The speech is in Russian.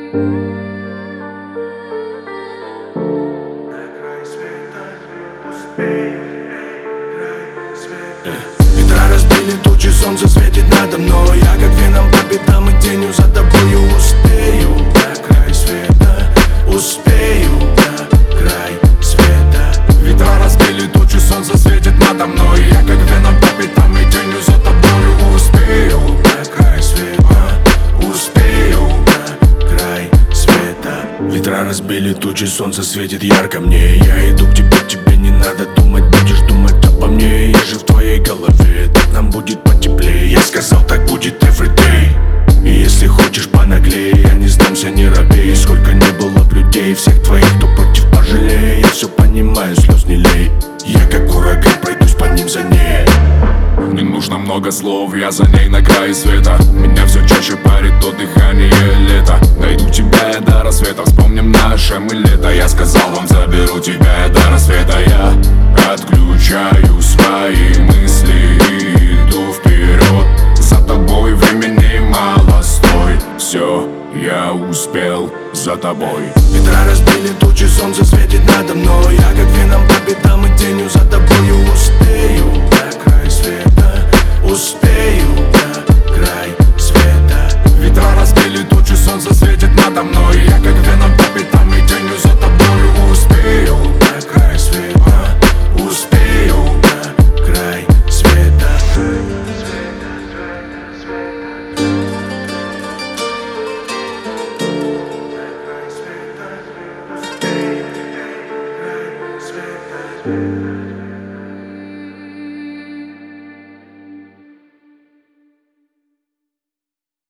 Ветра разбили тучи, солнце светит надо мной. Я как веном по пятам и тенью за тобою успею на край света, успею на край света. Ветра разбили тучи, солнце светит надо мной. Я как веном по пятам и тенью за тобою успею на край света, успею на край света. Ветра разбили тучи, солнце светит ярко мне. Я иду к тебе не надо думать, будешь думать обо мне. Я же в твоей голове, так нам будет потеплее. Я сказал, так будет everyday. И если хочешь понаглее, я не сдамся, не робей. Сколько не было б людей, всех твоих, кто против, пожалей. Я все понимаю, слез не лей. Я как ураган, пройдусь по ним за ней. Не нужно много слов, я за ней на крае света. Меня все чаще парит то дыхание лета. Найду тебя я до рассвета, вспомним наше мы лето. Я сказал вам, заберу тебя я до рассвета. Я отключаю свои мысли и иду вперед. За тобой времени мало, стой. Все, я успел за тобой. Ветра разбили тучи, солнце светит надо мной. Я как веном по пятам и тенью за тобою успею на край света, успею